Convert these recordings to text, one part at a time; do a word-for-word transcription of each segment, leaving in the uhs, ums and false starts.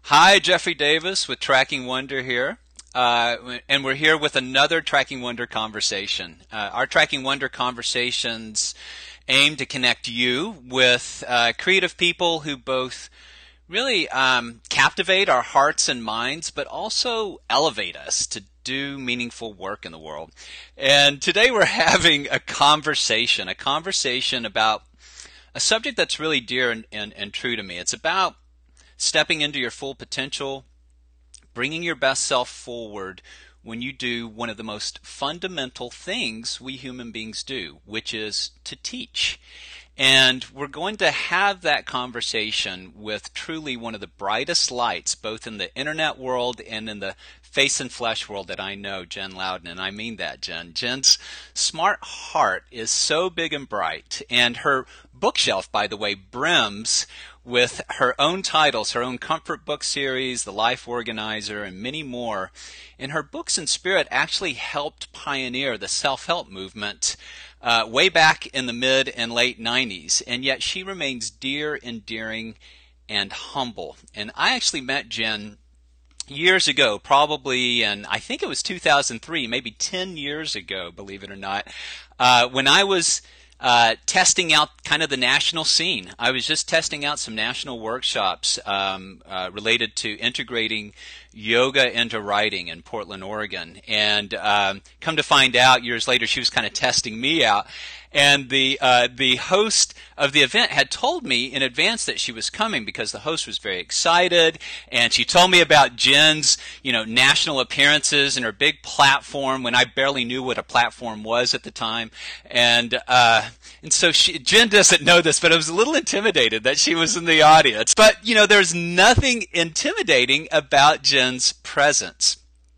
Hi, Jeffrey Davis with Tracking Wonder here. Uh, and we're here with another Tracking Wonder conversation. Uh, our Tracking Wonder conversations aim to connect you with uh, creative people who both really um, captivate our hearts and minds, but also elevate us to do meaningful work in the world. And today we're having a conversation, a conversation about a subject that's really dear and, and, and true to me. It's about stepping into your full potential, bringing your best self forward when you do one of the most fundamental things we human beings do, which is to teach. And we're going to have that conversation with truly one of the brightest lights, both in the internet world and in the face and flesh world that I know, Jen Loudon. And I mean that, Jen. Jen's smart heart is so big and bright. And her bookshelf, by the way, brims with her own titles, her own comfort book series, The Life Organizer, and many more. And her books and spirit actually helped pioneer the self-help movement uh, way back in the mid and late nineties. And yet she remains dear, endearing, and humble. And I actually met Jen years ago, probably, and I think it was two thousand three, maybe ten years ago, believe it or not, uh, when I was Uh, testing out kind of the national scene. I was just testing out some national workshops um, uh, related to integrating yoga into writing in Portland, Oregon. And um, come to find out, years later, she was kind of testing me out. And the uh, the host of the event had told me in advance that she was coming because the host was very excited, and she told me about Jen's, you know, national appearances and her big platform when I barely knew what a platform was at the time. And uh, and so she, Jen doesn't know this, but I was a little intimidated that she was in the audience. But you know, there's nothing intimidating about Jen's presence.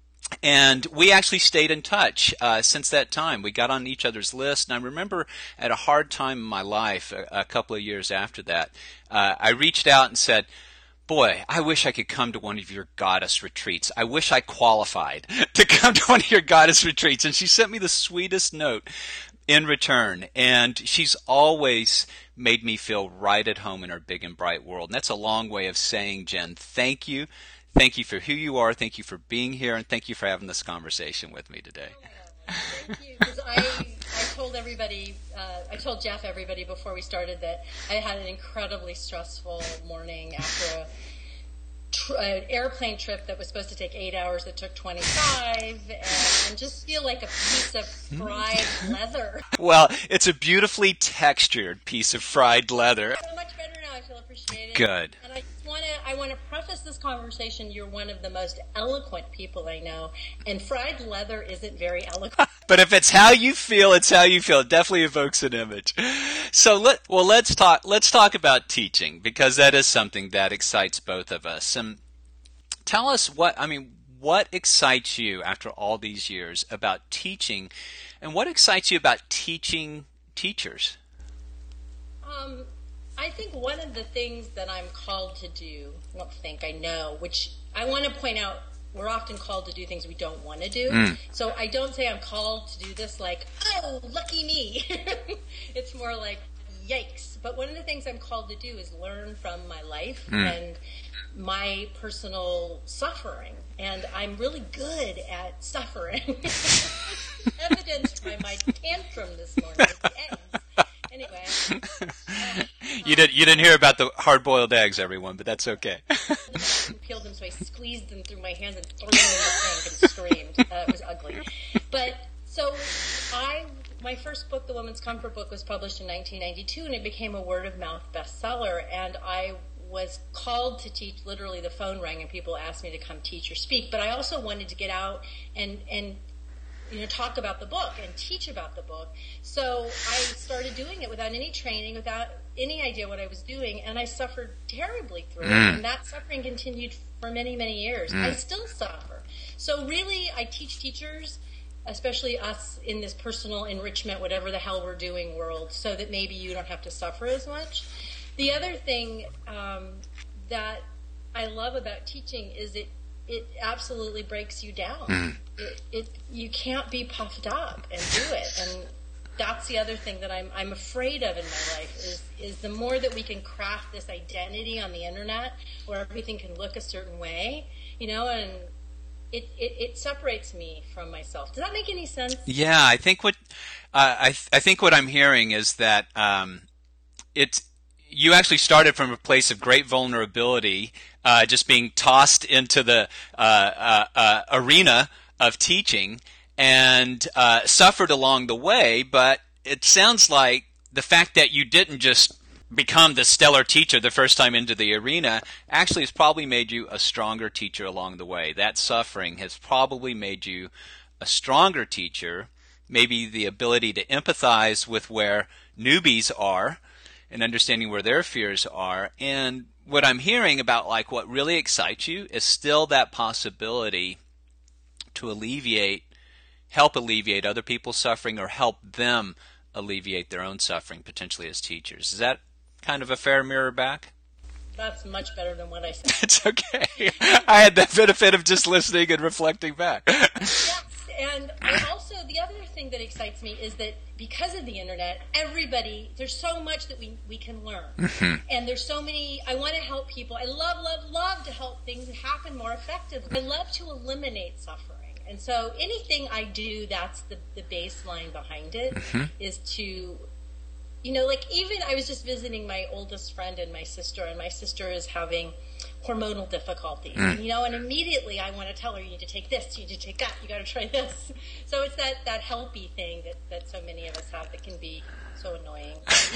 And we actually stayed in touch uh, since that time. We got on each other's list, and I remember at a hard time in my life, a, a couple of years after that, uh, I reached out and said, boy, I wish I could come to one of your goddess retreats. I wish I qualified to come to one of your goddess retreats. And she sent me the sweetest note in return. And she's always made me feel right at home in her big and bright world. And that's a long way of saying, Jen, thank you. Thank you for who you are. Thank you for being here. And thank you for having this conversation with me today. Oh, thank you. Because I, I told everybody, uh, I told Jeff, everybody before we started that I had an incredibly stressful morning after a tr- an airplane trip that was supposed to take eight hours that took twenty-five, and, and just feel like a piece of fried leather. Well, it's a beautifully textured piece of fried leather. So much better now. I feel appreciated. Good. And I just want to, I want to preface this conversation. You're one of the most eloquent people I know, and fried leather isn't very eloquent. But if it's how you feel, it's how you feel. It definitely evokes an image. So let well let's talk let's talk about teaching, because that is something that excites both of us. And tell us what I mean, what excites you after all these years about teaching, and what excites you about teaching teachers? Um, I think one of the things that I'm called to do, I don't think I know, which I want to point out, we're often called to do things we don't want to do. Mm. So I don't say I'm called to do this like, oh, lucky me. It's more like, yikes. But one of the things I'm called to do is learn from my life mm. and my personal suffering. And I'm really good at suffering. Evidenced by my tantrum this morning with the eggs. Anyway. Uh, you, did, you didn't hear about the hard-boiled eggs, everyone, but that's okay. I peeled them, so I squeezed them through my hands and threw them in the sink and screamed. Uh, it was ugly. But, so, I, my first book, The Woman's Comfort Book, was published in nineteen ninety-two, and it became a word-of-mouth bestseller, and I was called to teach. Literally, the phone rang, and people asked me to come teach or speak, but I also wanted to get out and, and you know, talk about the book and teach about the book. So I started doing it without any training, without any idea what I was doing, and I suffered terribly through mm. it. And that suffering continued for many, many years. Mm. I still suffer. So really, I teach teachers, especially us in this personal enrichment, whatever the hell we're doing world, so that maybe you don't have to suffer as much. The other thing um, that I love about teaching is it it absolutely breaks you down. Mm. It, it you can't be puffed up and do it, and that's the other thing that I'm I'm afraid of in my life is is the more that we can craft this identity on the internet where everything can look a certain way, you know, and it, it, it separates me from myself. Does that make any sense? Yeah, I think what uh, I th- I think what I'm hearing is that um, it's you actually started from a place of great vulnerability, uh, just being tossed into the uh, uh, uh, arena of teaching, and uh, suffered along the way. But it sounds like the fact that you didn't just become the stellar teacher the first time into the arena actually has probably made you a stronger teacher along the way. That suffering has probably made you a stronger teacher, maybe the ability to empathize with where newbies are and understanding where their fears are. And what I'm hearing about, like, what really excites you is still that possibility to alleviate, help alleviate other people's suffering or help them alleviate their own suffering, potentially as teachers. Is that kind of a fair mirror back? That's much better than what I said. It's okay. I had the benefit of just listening and reflecting back. Yes, and I also, the other thing that excites me is that because of the internet, everybody, there's so much that we, we can learn. Mm-hmm. And there's so many, I want to help people. I love, love, love to help things happen more effectively. I love to eliminate suffering. And so anything I do, that's the, the baseline behind it, mm-hmm. is to, you know, like even I was just visiting my oldest friend and my sister, and my sister is having hormonal difficulties, mm. you know, and immediately I want to tell her, you need to take this, you need to take that, you got to try this. So it's that, that helpy thing that, that so many of us have that can be so annoying.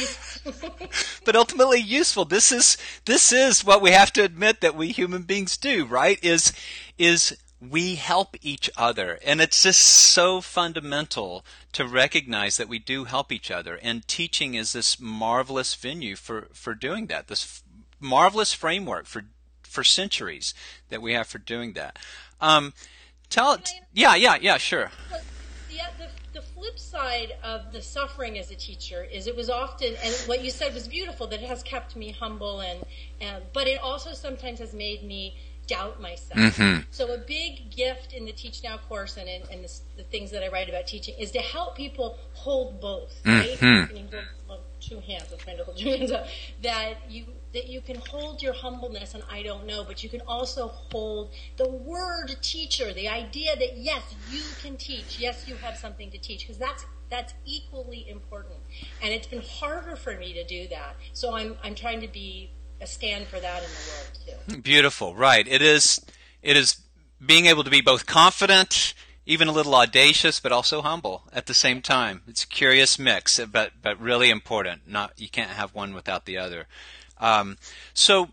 But ultimately useful. This is, this is what we have to admit that we human beings do, right? Is, is we help each other. And it's just so fundamental to recognize that we do help each other. And teaching is this marvelous venue for, for doing that, this f- marvelous framework for for centuries that we have for doing that. Um, tell it, yeah, yeah, yeah, sure. The, the, the flip side of the suffering as a teacher is it was often, and what you said was beautiful, that it has kept me humble, and, and but it also sometimes has made me doubt myself. Mm-hmm. So a big gift in the Teach Now course and in and the, the things that I write about teaching is to help people hold both, right? Mm-hmm. I mean, hold, hold two hands. I'm trying to hold two hands up. That you that you can hold your humbleness and I don't know, but you can also hold the word teacher, the idea that yes, you can teach. Yes, you have something to teach, because that's that's equally important. And it's been harder for me to do that. So I'm I'm trying to be a stand for that in the world too. Beautiful, right? It is. It is being able to be both confident, even a little audacious, but also humble at the same time. It's a curious mix, but but really important. Not you can't have one without the other. Um, so,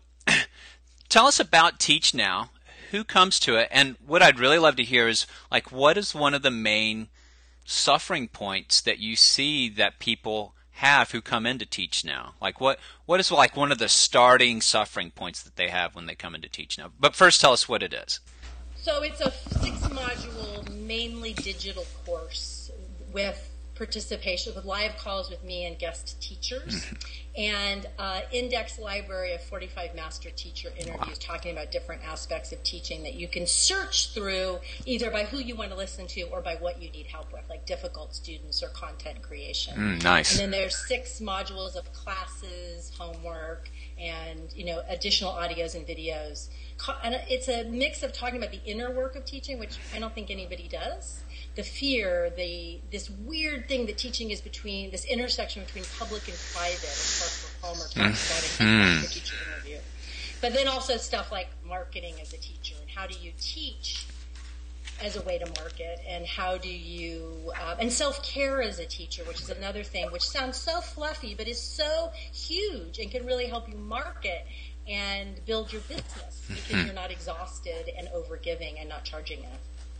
tell us about Teach Now. Who comes to it, and what I'd really love to hear is like, what is one of the main suffering points that you see that people have who come in to Teach Now? Like what what is like one of the starting suffering points that they have when they come into Teach Now? But first tell us what it is. So it's a six module, mainly digital course with participation, with live calls with me and guest teachers, and uh, index library of forty-five master teacher interviews talking about different aspects of teaching that you can search through either by who you want to listen to or by what you need help with, like difficult students or content creation. Mm, nice. And then there's six modules of classes, homework, and you know additional audios and videos. And it's a mix of talking about the inner work of teaching, which I don't think anybody does. The fear, the this weird thing that teaching is between, this intersection between public and private, as Parker Palmer talks about in the teacher interview. But then also stuff like marketing as a teacher, and how do you teach as a way to market, and how do you, uh, and self-care as a teacher, which is another thing, which sounds so fluffy, but is so huge and can really help you market and build your business because you're not exhausted and overgiving and not charging enough.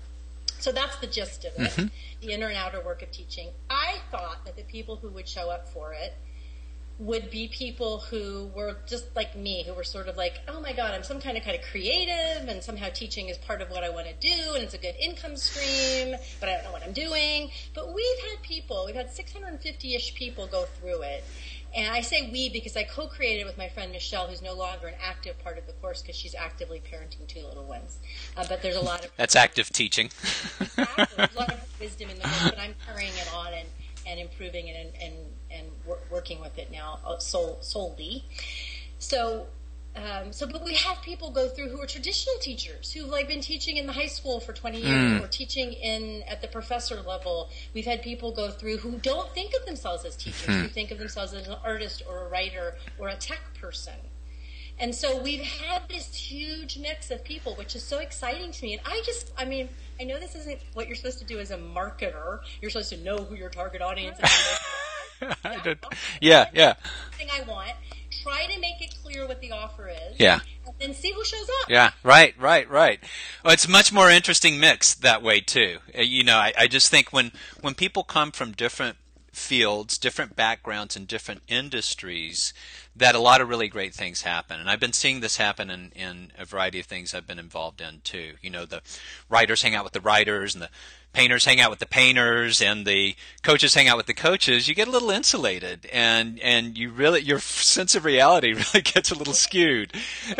So that's the gist of it, mm-hmm. the inner and outer work of teaching. I thought that the people who would show up for it would be people who were just like me, who were sort of like, oh my God, I'm some kind of kind of creative, and somehow teaching is part of what I want to do, and it's a good income stream, but I don't know what I'm doing. But we've had people, we've had six hundred fifty-ish people go through it. And I say we because I co-created with my friend Michelle, who's no longer an active part of the course because she's actively parenting two little ones. Uh, but there's a lot of... That's active teaching. Exactly. There's a lot of wisdom in the course, but I'm carrying it on and and improving it and and, and wor- working with it now uh, sol- solely. So. Um, so, but we have people go through who are traditional teachers who've like been teaching in the high school for twenty years mm. or teaching in at the professor level. We've had people go through who don't think of themselves as teachers, mm. who think of themselves as an artist or a writer or a tech person. And so we've had this huge mix of people, which is so exciting to me. And I just, I mean, I know this isn't what you're supposed to do as a marketer. You're supposed to know who your target audience is. I did. Yeah, yeah. Thing I want. Try to make it clear what the offer is. Yeah. And then see who shows up. Yeah, right, right, right. Well, it's a much more interesting mix that way too. You know, I, I just think when, when people come from different fields, different backgrounds, and different industries, that a lot of really great things happen. And I've been seeing this happen in, in a variety of things I've been involved in too. You know, the writers hang out with the writers, and the painters hang out with the painters, and the coaches hang out with the coaches. You get a little insulated, and and you really, your sense of reality really gets a little skewed.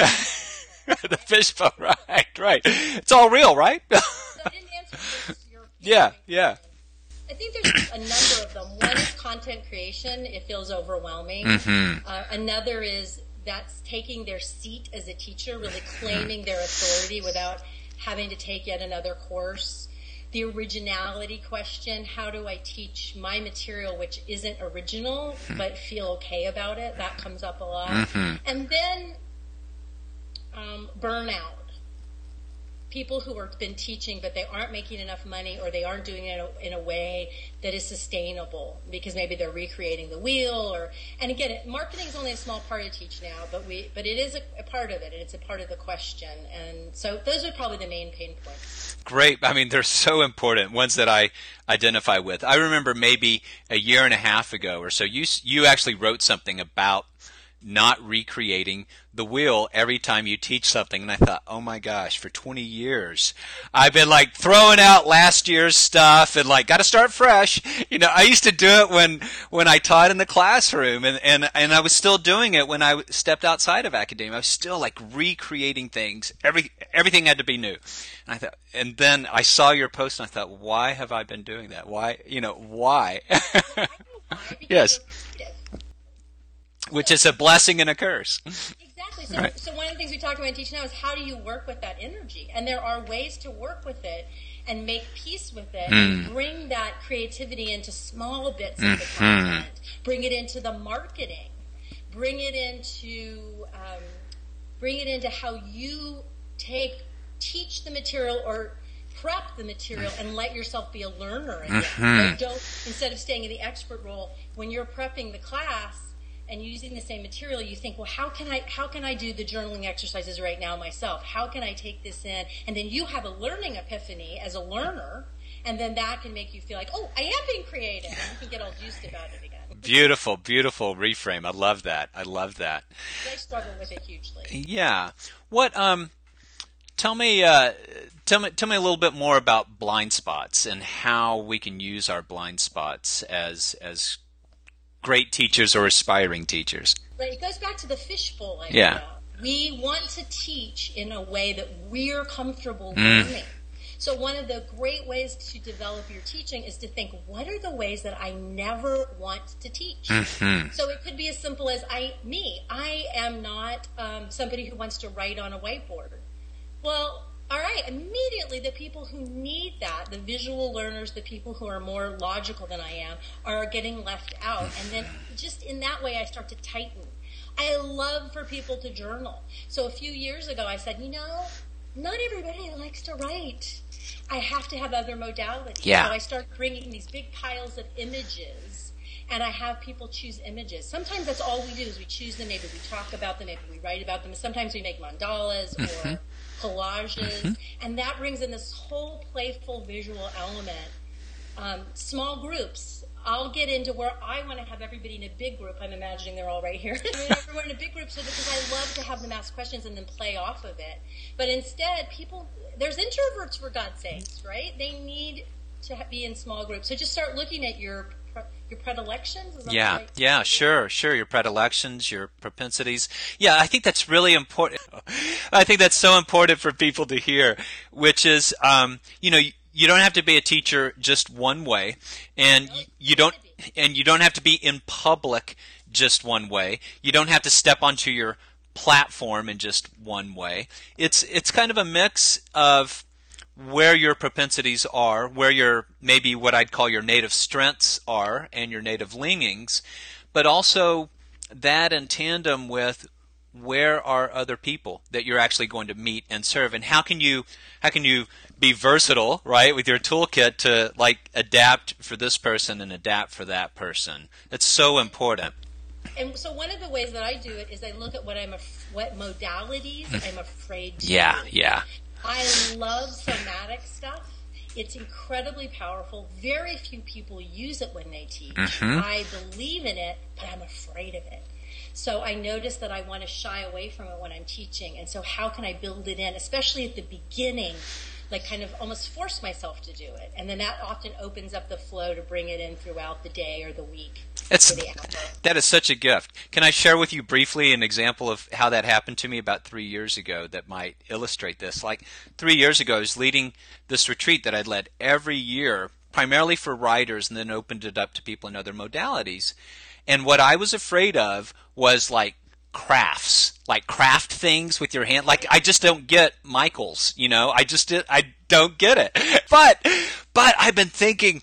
The fishbowl, right, right. It's all real, right? So I didn't answer your, your yeah, yeah. I think there's a number of them. One is content creation. It feels overwhelming. Mm-hmm. Uh, another is that's taking their seat as a teacher, really claiming their authority without having to take yet another course. The originality question, how do I teach my material which isn't original but feel okay about it? That comes up a lot. Mm-hmm. And then um, burnout. People who have been teaching but they aren't making enough money, or they aren't doing it in a, in a way that is sustainable because maybe they're recreating the wheel. Or and again, marketing is only a small part of Teach Now, but we but it is a, a part of it, and it's a part of the question. And so those are probably the main pain points. Great. I mean, they're so important, ones that I identify with. I remember maybe a year and a half ago or so, you you actually wrote something about not recreating the wheel every time you teach something. And I thought, oh my gosh, for twenty years, I've been like throwing out last year's stuff and like got to start fresh. You know, I used to do it when, when I taught in the classroom, and, and, and I was still doing it when I stepped outside of academia. I was still like recreating things. Every, everything had to be new. And I thought, and then I saw your post and I thought, why have I been doing that? Why, you know, why? Yes. Which is a blessing and a curse. Exactly. So, right. so one of the things we talk about in Teach Now is how do you work with that energy? And there are ways to work with it and make peace with it, mm. and bring that creativity into small bits of the mm-hmm. content, bring it into the marketing, bring it into um, bring it into how you take teach the material or prep the material and let yourself be a learner again. Mm-hmm. Like don't instead of staying in the expert role when you're prepping the class and using the same material, you think, well, how can I how can I do the journaling exercises right now myself? How can I take this in? And then you have a learning epiphany as a learner, and then that can make you feel like, oh, I am being creative. And you can get all juiced about it again. Beautiful, beautiful reframe. I love that. I love that. I struggle with it hugely. Yeah. What um tell me uh tell me tell me a little bit more about blind spots and how we can use our blind spots as as great teachers or aspiring teachers. Right. It goes back to the fishbowl idea. Yeah. We want to teach in a way that we're comfortable Mm. learning. So one of the great ways to develop your teaching is to think, what are the ways that I never want to teach? Mm-hmm. So it could be as simple as I, me, I am not um, somebody who wants to write on a whiteboard. Well, all right, immediately the people who need that, the visual learners, the people who are more logical than I am, are getting left out. And then just in that way, I start to tighten. I love for people to journal. So a few years ago, I said, you know, not everybody likes to write. I have to have other modalities. Yeah. So I start bringing these big piles of images, and I have people choose images. Sometimes that's all we do is we choose them. Maybe we talk about them. Maybe we write about them. Sometimes we make mandalas Mm-hmm. or collages, Mm-hmm. and that brings in this whole playful visual element. Um, small groups. I'll get into where I want to have everybody in a big group. I'm imagining they're all right here. I mean, everyone in a big group, so because I love to have them ask questions and then play off of it. But instead, people, there's introverts for God's sakes, right? They need to be in small groups. So just start looking at your your predilections. Is that Yeah, right? yeah, sure, sure. Your predilections, your propensities. Yeah, I think that's really important. I think that's so important for people to hear, which is, um, you know, you don't have to be a teacher just one way, and you, you don't. And you don't have to be in public just one way. You don't have to step onto your platform in just one way. It's it's kind of a mix of where your propensities are, where your maybe what I'd call your native strengths are and your native leanings, but also that in tandem with where are other people that you're actually going to meet and serve, and how can you how can you be versatile, right, with your toolkit to like adapt for this person and adapt for that person. It's so important. And so one of the ways that I do it is I look at what I'm af- what modalities I'm afraid to Yeah, do. yeah. I love somatic stuff. It's incredibly powerful. Very few people use it when they teach. Mm-hmm. I believe in it, but I'm afraid of it. So I notice that I want to shy away from it when I'm teaching. And so how can I build it in, especially at the beginning, like kind of almost force myself to do it. And then that often opens up the flow to bring it in throughout the day or the week. It's, or the hour. that is such a gift. Can I share with you briefly an example of how that happened to me about three years ago that might illustrate this? Like three years ago, I was leading this retreat that I'd led every year, primarily for writers, and then opened it up to people in other modalities. And what I was afraid of was like crafts, like craft things with your hand. Like I just don't get Michael's, you know, I just, I don't get it. But, but I've been thinking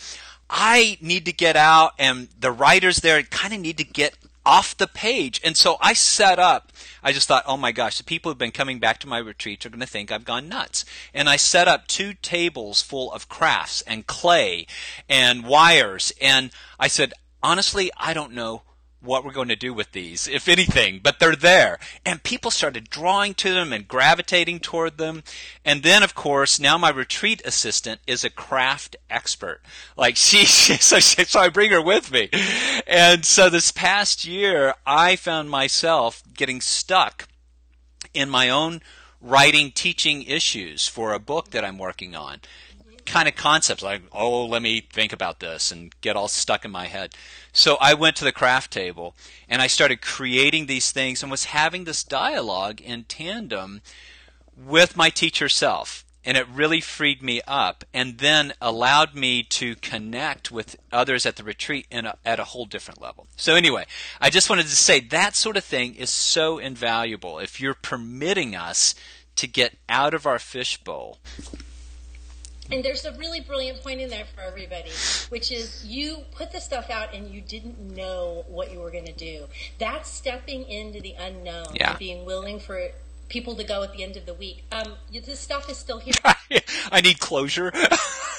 I need to get out, and the writers there kind of need to get off the page. And so I set up, I just thought, oh my gosh, the people who've been coming back to my retreats are going to think I've gone nuts. And I set up two tables full of crafts and clay and wires. And I said, honestly, I don't know what we're going to do with these, if anything, but they're there. And people started drawing to them and gravitating toward them. And then, of course, now my retreat assistant is a craft expert. Like she, she so, she, so I bring her with me. And so this past year, I found myself getting stuck in my own writing, teaching issues for a book that I'm working on. Kind of concepts like, oh, let me think about this and get all stuck in my head. So I went to the craft table and I started creating these things and was having this dialogue in tandem with my teacher self. And it really freed me up and then allowed me to connect with others at the retreat in a, at a whole different level. So anyway, I just wanted to say that sort of thing is so invaluable if you're permitting us to get out of our fishbowl. And there's a really brilliant point in there for everybody, which is you put the stuff out and you didn't know what you were going to do. That's stepping into the unknown, yeah. and being willing for people to go at the end of the week. Um, this stuff is still here. I need closure. Like,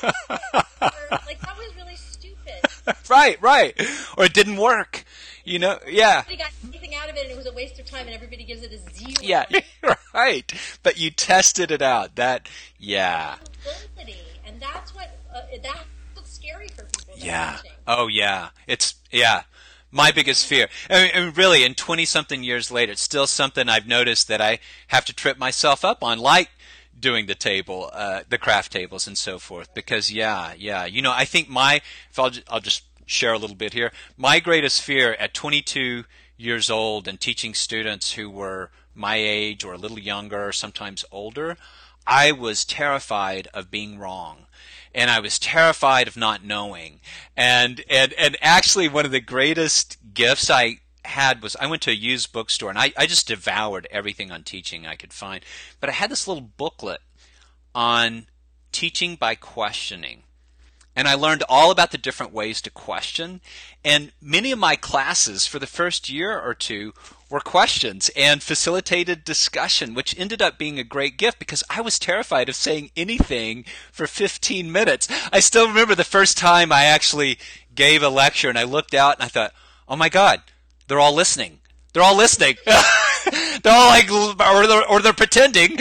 that was really stupid. Right, right. Or it didn't work. You know, yeah. Nobody got anything out of it and it was a waste of time and everybody gives it a zero. Yeah, right. But you tested it out. That, yeah. And that's what, uh, that's what's scary for people. Yeah. Watching. Oh, yeah. It's, yeah. My biggest fear. I mean, I mean really, in twenty-something years later, it's still something I've noticed that I have to trip myself up on, like doing the table, uh, the craft tables and so forth. Because, yeah, yeah. You know, I think my, if I'll, I'll just share a little bit here, my greatest fear at twenty-two years old and teaching students who were my age or a little younger or sometimes older, I was terrified of being wrong. And I was terrified of not knowing. And, and, and actually one of the greatest gifts I had was I went to a used bookstore and I, I just devoured everything on teaching I could find. But I had this little booklet on teaching by questioning. And I learned all about the different ways to question. And many of my classes for the first year or two were questions and facilitated discussion, which ended up being a great gift because I was terrified of saying anything for fifteen minutes. I still remember the first time I actually gave a lecture and I looked out and I thought, oh my God, they're all listening. They're all listening. They're all like, or they're, or they're pretending.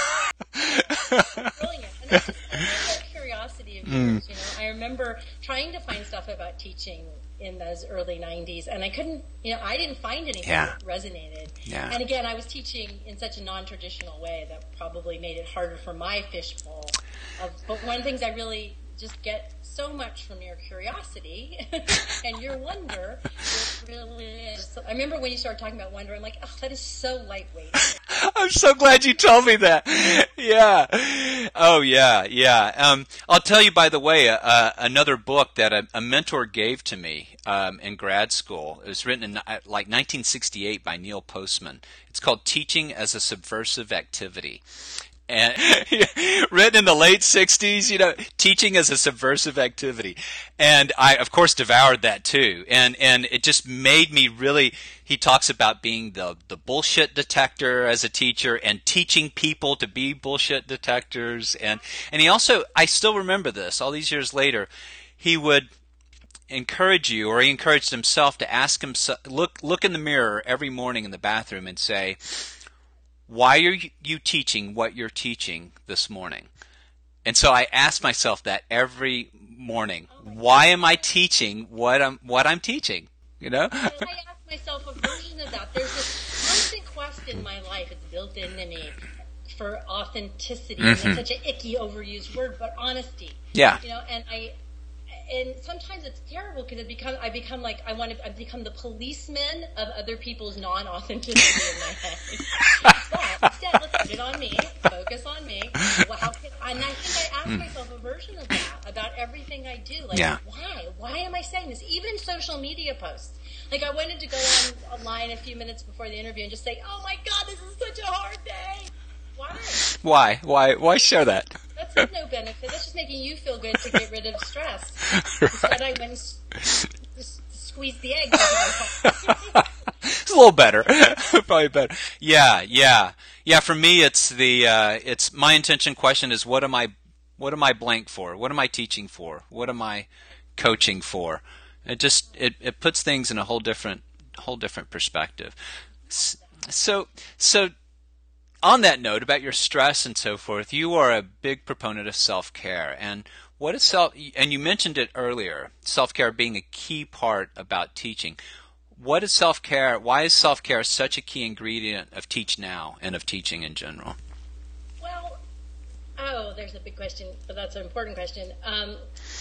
Brilliant. And that's just the curiosity of yours, you know. I remember trying to find stuff about teaching in those early nineties, and I couldn't, you know, I didn't find anything yeah. that resonated. Yeah. And again, I was teaching in such a non-traditional way that probably made it harder for my fishbowl. Of, but one of the things I really just get so much from your curiosity and your wonder, it really is. I remember when you started talking about wonder, I'm like, oh, that is so lightweight. I'm so glad you told me that. Yeah. Oh yeah, yeah. Um, I'll tell you, by the way, uh, uh, another book that a, a mentor gave to me um, in grad school. It was written in uh, like nineteen sixty-eight by Neil Postman. It's called Teaching as a Subversive Activity. And written in the late sixties, you know, teaching as a subversive activity. And I, of course, devoured that too. And, and it just made me really, he talks about being the, the bullshit detector as a teacher and teaching people to be bullshit detectors. And, and he also, I still remember this all these years later, he would encourage you, or he encouraged himself to ask himself, look, look in the mirror every morning in the bathroom and say, why are you teaching what you're teaching this morning? And so I ask myself that every morning. Why am I teaching what I'm what I'm teaching? You know? I ask myself a version of that. There's this constant quest in my life. It's built into me for authenticity. Mm-hmm. It's such an icky, overused word, but honesty. Yeah. You know, and I and sometimes it's terrible because it become I become like I want to I become the policeman of other people's non-authenticity in my head. But instead, let's put it on me. Focus on me. Well, how can, and I think I ask mm. myself a version of that about everything I do. Like, yeah. why? Why am I saying this? Even in social media posts. Like, I wanted to go on online a few minutes before the interview and just say, "Oh my God, this is such a hard day." Why? Why? Why? Why share that? That's of no benefit. That's just making you feel good to get rid of stress. Right. Instead, I went and s- s- squeeze the egg. It's a little better, probably better. Yeah, yeah, yeah. For me, it's the uh, it's my intention. Question is, what am I, what am I blank for? What am I teaching for? What am I coaching for? It just it, it puts things in a whole different whole different perspective. So so. On that note, about your stress and so forth, you are a big proponent of self-care. And what is self? And you mentioned it earlier, self-care being a key part about teaching. What is self-care? Why is self-care such a key ingredient of Teach Now and of teaching in general? Well, oh, there's a big question, but that's an important question. Um,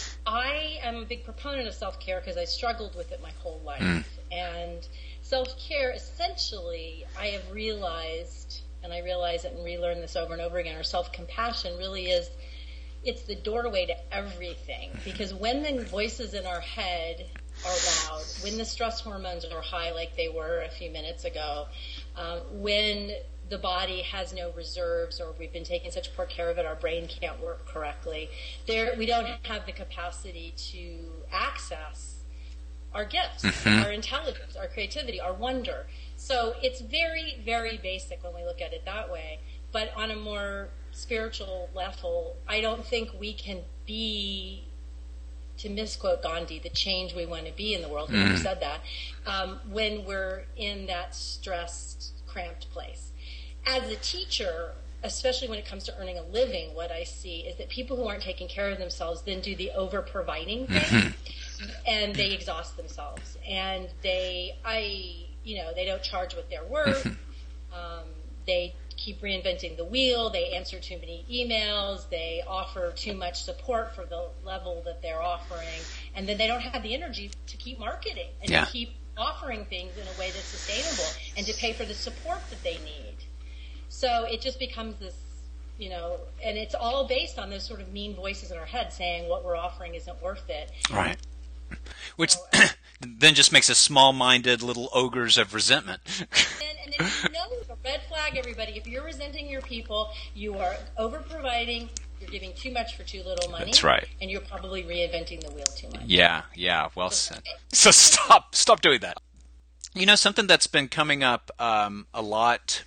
I am a big proponent of self-care because I struggled with it my whole life. Mm. And self-care, essentially, I have realized, and I realize it and relearn this over and over again, or self-compassion really is, it's the doorway to everything. Because when the voices in our head are loud, when the stress hormones are high like they were a few minutes ago, um, when the body has no reserves or we've been taking such poor care of it, our brain can't work correctly, there we don't have the capacity to access our gifts, mm-hmm. our intelligence, our creativity, our wonder. So it's very, very basic when we look at it that way. But on a more spiritual level, I don't think we can be, to misquote Gandhi, the change we want to be in the world, mm. who said that, um, when we're in that stressed, cramped place. As a teacher, especially when it comes to earning a living, what I see is that people who aren't taking care of themselves then do the over-providing thing, mm-hmm. and they exhaust themselves. And they, I... You know, they don't charge what they're worth. Um, they keep reinventing the wheel. They answer too many emails. They offer too much support for the level that they're offering. And then they don't have the energy to keep marketing and yeah. to keep offering things in a way that's sustainable and to pay for the support that they need. So it just becomes this, you know, and it's all based on those sort of mean voices in our head saying what we're offering isn't worth it. Right. Which so, uh, then just makes us small-minded little ogres of resentment. and, and if you know, a red flag, everybody. If you're resenting your people, you are over-providing, you're giving too much for too little money. That's right. And you're probably reinventing the wheel too much. Yeah, yeah, well said. So stop, stop doing that. You know, something that's been coming up um, a lot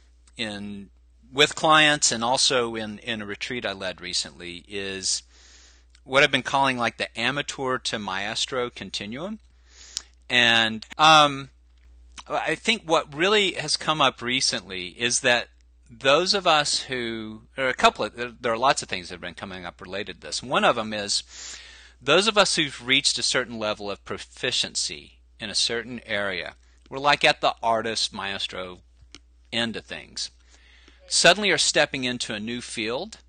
in with clients and also in, in a retreat I led recently is what I've been calling like the amateur to maestro continuum. And um, I think what really has come up recently is that those of us who, there are a couple of, there are lots of things that have been coming up related to this. One of them is those of us who've reached a certain level of proficiency in a certain area, we're like at the artist maestro end of things, suddenly are stepping into a new field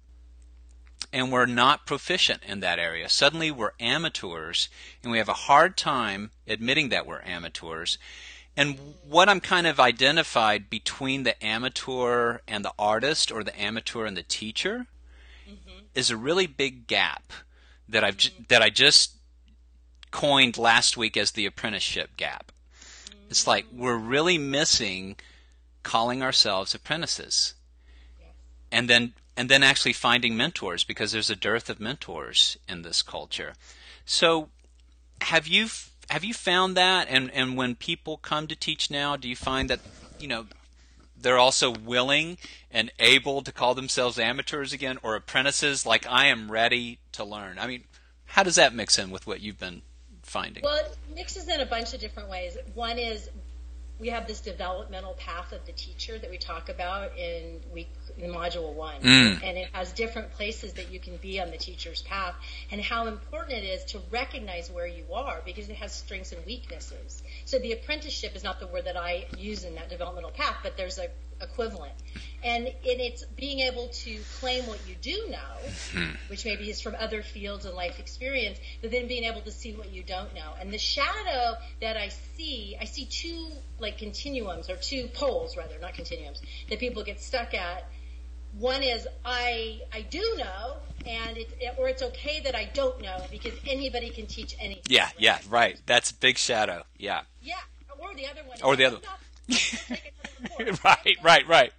and we're not proficient in that area. Suddenly we're amateurs, and we have a hard time admitting that we're amateurs. And what I'm kind of identified between the amateur and the artist, or the amateur and the teacher, Mm-hmm. is a really big gap that I've mm-hmm. that I just coined last week as the apprenticeship gap. Mm-hmm. It's like we're really missing calling ourselves apprentices, yes. and then and then actually finding mentors, because there's a dearth of mentors in this culture. So, have you have you found that? And and when people come to teach now, do you find that, you know, they're also willing and able to call themselves amateurs again, or apprentices, like, I am ready to learn? I mean, how does that mix in with what you've been finding? Well, it mixes in a bunch of different ways. One is we have this developmental path of the teacher that we talk about in week in module one, mm. and it has different places that you can be on the teacher's path, and how important it is to recognize where you are, because it has strengths and weaknesses. So the apprenticeship is not the word that I use in that developmental path, but there's a equivalent, and in it's being able to claim what you do know, mm. which maybe is from other fields and life experience, but then being able to see what you don't know. And the shadow that I see, I see two like continuums, or two poles rather, not continuums, that people get stuck at. One is I I do know, and it, or it's okay that I don't know, because anybody can teach anything. Yeah, right? yeah, right. That's a big shadow. Yeah. Yeah, or the other one. Or the other. Right, right, right.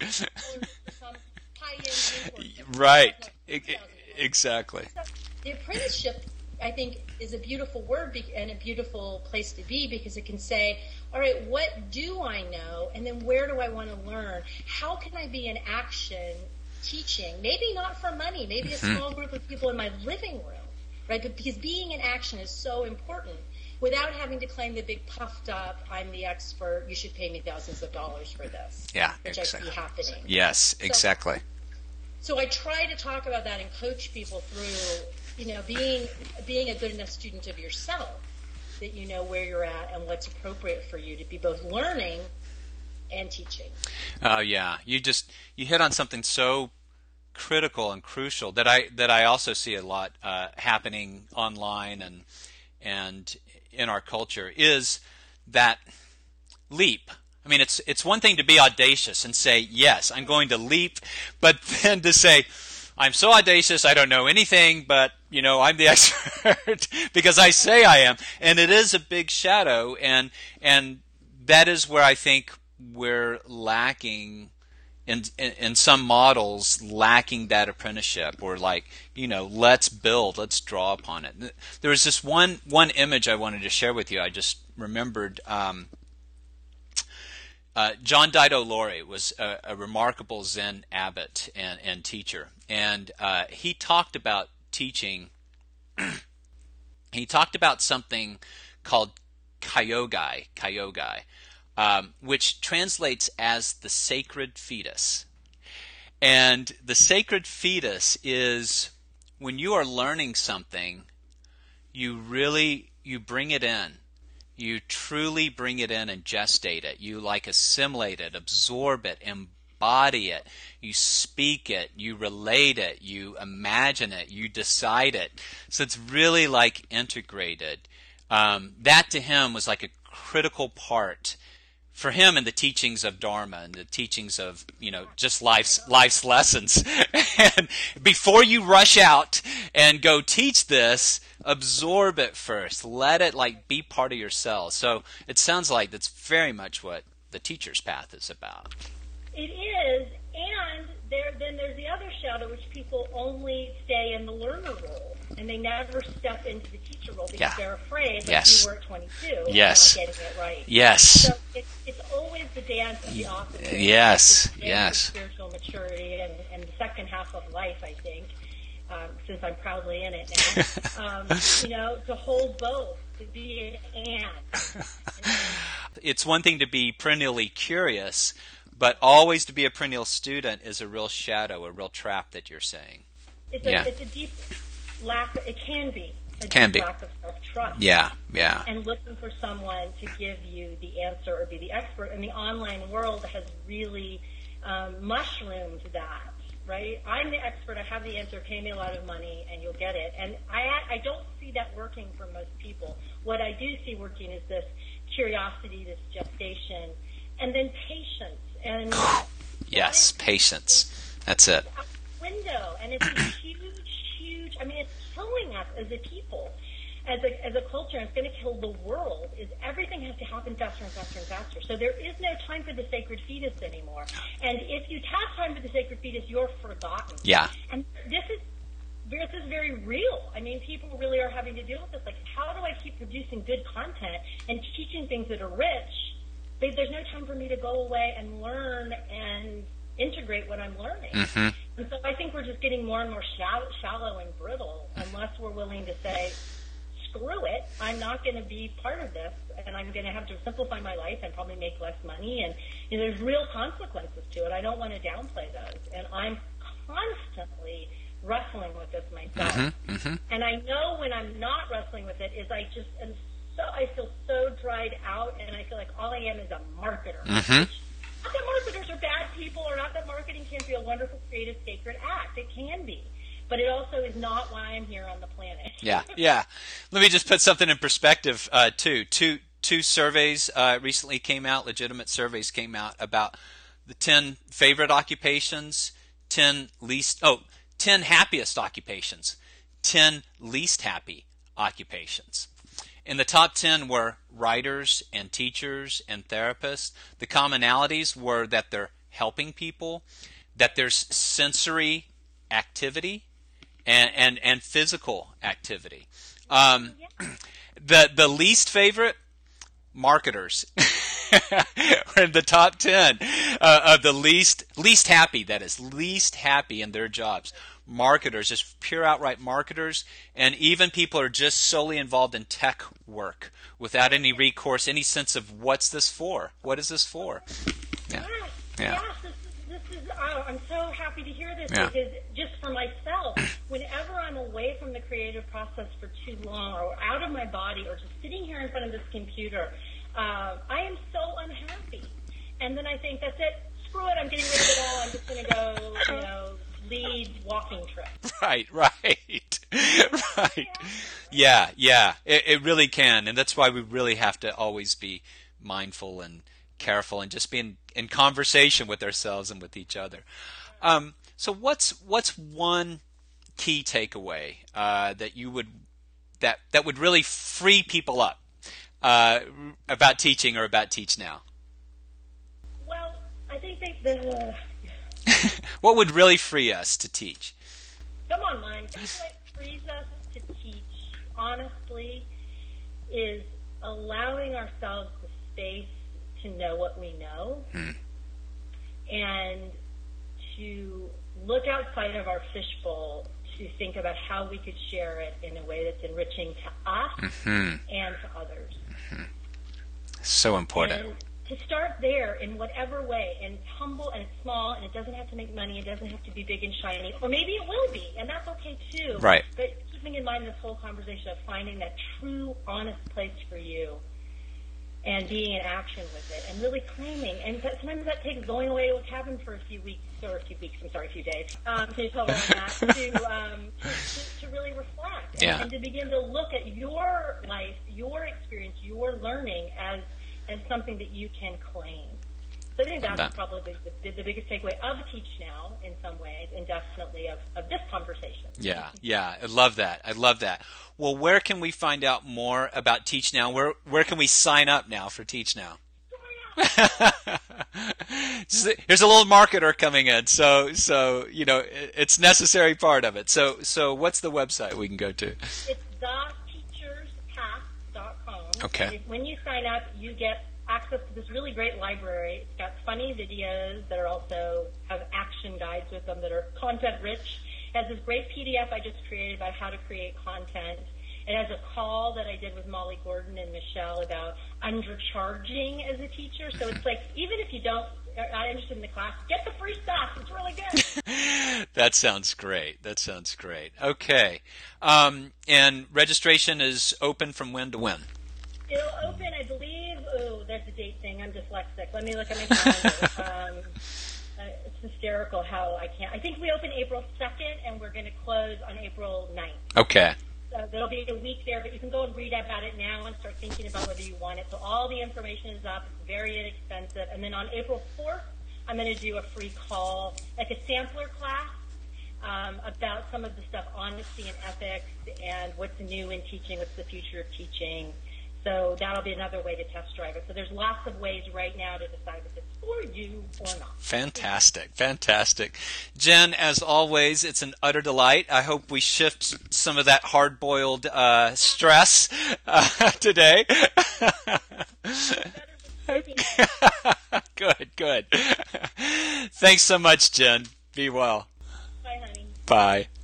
Right, exactly. So the apprenticeship, I think, is a beautiful word and a beautiful place to be, because it can say, all right, what do I know, and then where do I want to learn? How can I be in action teaching? Maybe not for money, maybe a small group of people in my living room, right? But because being in action is so important, without having to claim the big puffed up, I'm the expert, you should pay me thousands of dollars for this. Yeah, which exactly. I see happening. Yes, so, exactly. So I try to talk about that and coach people through, you know, being being a good enough student of yourself, that you know where you're at and what's appropriate for you to be both learning and teaching. Oh, uh, yeah. You just, you hit on something so critical and crucial that I that I also see a lot uh, happening online and and in our culture, is that leap. I mean, it's it's one thing to be audacious and say, yes, I'm going to leap, but then to say, I'm so audacious, I don't know anything, but, you know, I'm the expert because I say I am. And it is a big shadow, and and that is where I think we're lacking in, in in some models, lacking that apprenticeship, or like, you know, let's build, let's draw upon it. There was this one one image I wanted to share with you. I just remembered um, uh, John Dido Lory was a, a remarkable Zen abbot and, and teacher, and uh, he talked about teaching. He talked about something called kyogai, kyogai. Um, which translates as the sacred fetus. And the sacred fetus is when you are learning something, you really, you bring it in. You truly bring it in and gestate it. You like assimilate it, absorb it, embody it. You speak it, you relate it, you imagine it, you decide it. So it's really like integrated. Um, that to him was like a critical part for him in the teachings of Dharma and the teachings of, you know, just life's life's lessons. And before you rush out and go teach this, absorb it first. Let it like be part of yourself. So it sounds like that's very much what the teacher's path is about. It is, and there then there's the other shadow, which people only stay in the learner role, and they never step into the teacher role because yeah. they're afraid, like yes. you were at twenty-two, yes. of not getting it right. Yes. So it, it's always the dance of the opposite. Yes, the yes. Spiritual maturity and, and the second half of life, I think, um, since I'm proudly in it now, um, you know, to hold both, to be an and. It's one thing to be perennially curious, but always to be a perennial student is a real shadow, a real trap that you're saying. It's a, yeah. it's a deep lack, it can be a can deep be. lack of self-trust. Yeah, yeah. And looking for someone to give you the answer or be the expert. And the online world has really um, mushroomed that, right? I'm the expert, I have the answer, pay me a lot of money and you'll get it. And I, I don't see that working for most people. What I do see working is this curiosity, this gestation, and then patience. And yes, patience. That's it. Window, and it's a huge killing us as a people, as a, as a culture, and it's going to kill the world, is everything has to happen faster and faster and faster. So there is no time for the sacred fetus anymore. And if you have time for the sacred fetus, you're forgotten. Yeah. And this is this is very real. I mean, people really are having to deal with this. Like, how do I keep producing good content and teaching things that are rich? There's no time for me to go away and learn and integrate what I'm learning. Mm-hmm. And so I think we're just getting more and more shallow, shallow and brittle unless we're willing to say, screw it, I'm not going to be part of this, and I'm going to have to simplify my life and probably make less money. And you know, there's real consequences to it. I don't want to downplay those. And I'm constantly wrestling with this myself. Mm-hmm. Mm-hmm. And I know when I'm not wrestling with it is I just am so, I feel so dried out, and I feel like all I am is a marketer. Mm-hmm. Not that marketers are bad people, or not that marketing can't be a wonderful, creative, sacred act. It can be. But it also is not why I'm here on the planet. Yeah, yeah. Let me just put something in perspective, uh, too. Two, two surveys uh, recently came out, legitimate surveys came out about the ten favorite occupations, ten least, oh, ten happiest occupations, ten least happy occupations. In the top ten were writers and teachers and therapists. The commonalities were that they're helping people, that there's sensory activity, and, and, and physical activity. Um, the the least favorite, marketers. Are in the top ten uh, of the least least happy, that is, least happy in their jobs. Marketers, just pure outright marketers, and even people who are just solely involved in tech work without any recourse, any sense of what's this for? What is this for? Yeah. Yes, Yeah. yes, this is, this is oh, I'm so happy to hear this Yeah. because just for myself, whenever I'm away from the creative process for too long or out of my body or just sitting here in front of this computer, uh, I am so unhappy. And then I think, that's it, screw it, I'm getting rid of it all, I'm just going to go, you know, lead walking trip. Right, right, right. Yeah, yeah, it, it really can. And that's why we really have to always be mindful and careful and just be in, in conversation with ourselves and with each other. Um, so what's what's one key takeaway uh, that you would that that would really free people up uh, about teaching or about Teach Now? Well, I think they, the What would really free us to teach? come on, mind. I think what frees us to teach, honestly, is allowing ourselves the space to know what we know Hmm. and to look outside of our fishbowl to think about how we could share it in a way that's enriching to us Mm-hmm. and to others. So important. And to start there in whatever way, and it's humble and it's small and it doesn't have to make money, it doesn't have to be big and shiny, or maybe it will be, and that's okay too. Right. But keeping in mind this whole conversation of finding that true, honest place for you and being in action with it and really claiming, and that, sometimes that takes going away to a cabin for a few weeks, or a few weeks, I'm sorry, a few days, um, to tell them that, to, um, to, to, to really reflect and, Yeah. and to begin to look at your life, your experience, your learning as as something that you can claim. So I think that's That- probably the, the biggest takeaway of Teach Now in some ways, and definitely of, of this conversation. Yeah, yeah, I love that. I love that. Well, where can we find out more about Teach Now? Where where can we sign up now for Teach Now? Here's a little marketer coming in, so so you know it- it's necessary part of it. So so what's the website we can go to? It's the teachers path dot com. Okay. And if- when you sign up, you get access to this really great library. It's got funny videos that are also have action guides with them that are content rich. It has this great P D F I just created about how to create content. It has a call that I did with Molly Gordon and Michelle about undercharging as a teacher. So it's like, even if you don't are not interested in the class, get the free stuff. It's really good. That sounds great. That sounds great. Okay, um, and registration is open from when to when? It'll open, I believe. Oh, there's a date thing. I'm dyslexic. Let me look at my calendar. um, uh, it's hysterical how I can't. I think we open April second, and we're going to close on April ninth. Okay. So there'll be a week there, but you can go and read about it now and start thinking about whether you want it. So all the information is up. It's very inexpensive. And then on April fourth, I'm going to do a free call, like a sampler class um, about some of the stuff, honesty and ethics, and what's new in teaching, what's the future of teaching. So that'll be another way to test drive it. So there's lots of ways right now to decide if it's for you or not. Fantastic, fantastic. Jen, as always, it's an utter delight. I hope we shift some of that hard-boiled uh, stress uh, today. Good, good. Thanks so much, Jen. Be well. Bye, honey. Bye.